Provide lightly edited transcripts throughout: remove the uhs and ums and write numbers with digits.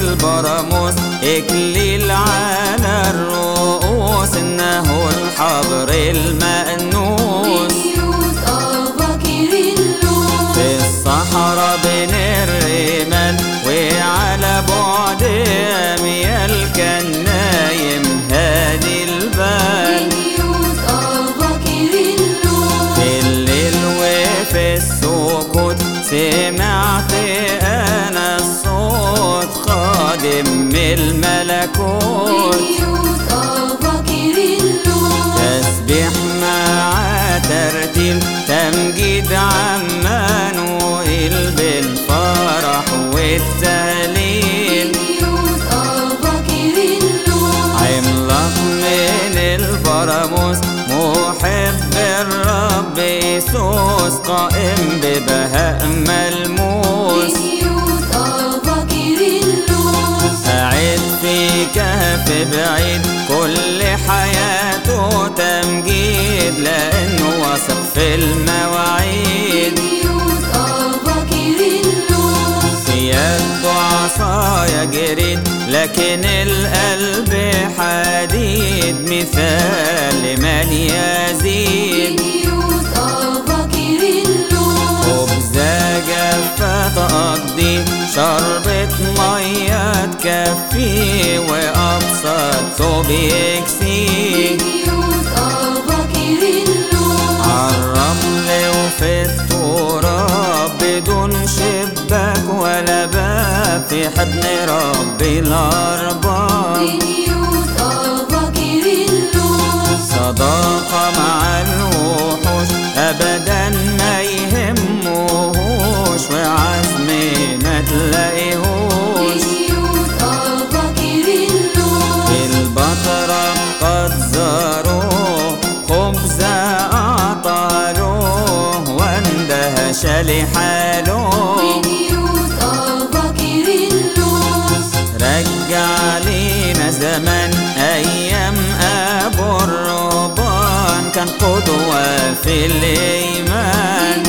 البراموس إكليل على الرؤوس، إنه الحبر المأنوس في الصحراء بين الرمال، وعلى بعد أميال كان نايم هادي البال. في الليل وفي السكوت سمعت أنا الصوت خادم من الملكوت، تسبيح مع ترتيل تمجيد عمانوئيل بالفرح والتهليل. عملاق من البراموس محب الرب يسوس، قائم ببهاء ملموس، قاعد في كهف بعيد كل حياته تمجيد، لأنه واثق في المواعيد. في يده عصايا جريد لكن القلب حديد، مثال لمن يزيد. خبزة جافة تقضي، شربة مية تكفي، وأبسط ثوب يكسي. عالرمل وفي التراب بدون شباك ولا باب، في حضن ربي الأرباب. صداقة مع الوحوش أبدا ما يهموش، وعزم ما تلاقيهوش. البطرة قد زاروه، خبزة أعطالوه، واندهش لحاله. رجع لينا زمان أيام أبو الرهبان، كان قدوة في الإيمان.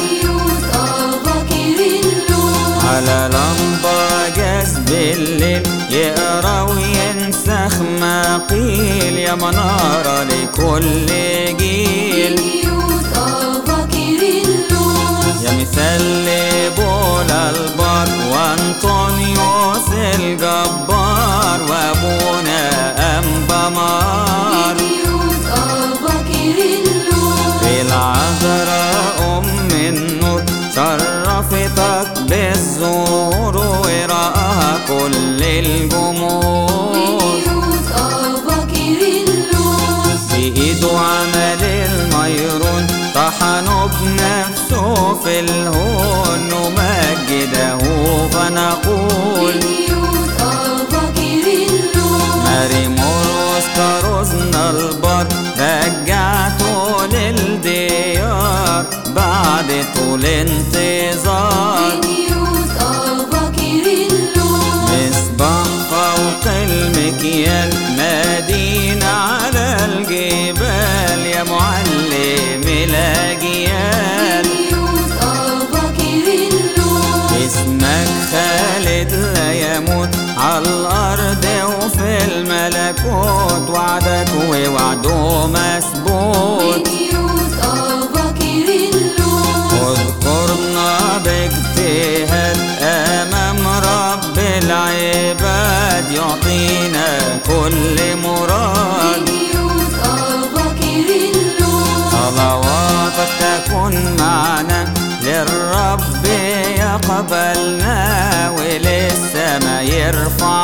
على لمبة جاز بالليل يقرا وينسخ ما قيل، يا منارة لكل جيل. يا مثال لبولا البار وانطونيوس الجبار، وابونا أنبا مار. العذراء أم النور شرفتك بالزهور، ورآها كل الجمهور. بإيده عمل الميرون، طحنه بنفسه في الهون، نمجده فنقول. ماري مرقس كرزنا البار، رجعته للديار بعد طول انتظار. مصباح فوق المكيال، مدينة على الجبال، يا معلم الأجيال. اسمك خالد لا يموت، عالأرض وفي الملكوت، وعدك ووعده مسبوط. اذكرنا باجتهاد أمام رب العباد، يعطينا كل مراد. صلواتك تكن معنا، للرب يقبلنا، وللسما يرفع